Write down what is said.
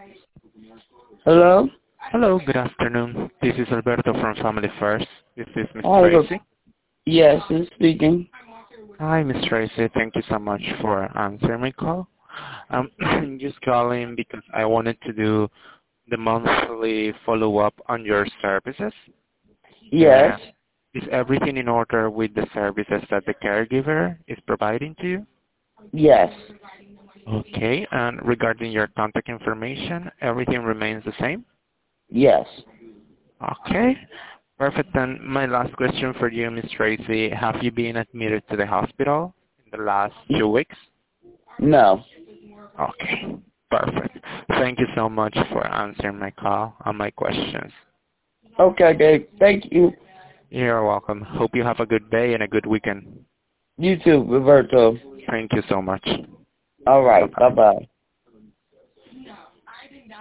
Hello? Hello, good afternoon. This is Alberto from Family First. This is Miss Hi, Tracy. yes, who's speaking? Hi, Miss Tracy. Thank you so much for answering my call. I'm just calling because I wanted to do the monthly follow-up on your services. Yes, Is everything in order with the services that the caregiver is providing to you? yes, Okay, and regarding your contact information, everything remains the same? yes. Okay, perfect. Then my last question for you, Miss Tracy, have you been admitted to the hospital in the last 2 weeks? No. Okay, perfect. Thank you so much for answering my call and my questions. Okay, good. Thank you. You're welcome. Hope you have a good day and a good weekend. You too, Roberto. Thank you so much. All right, Bye-bye. bye-bye.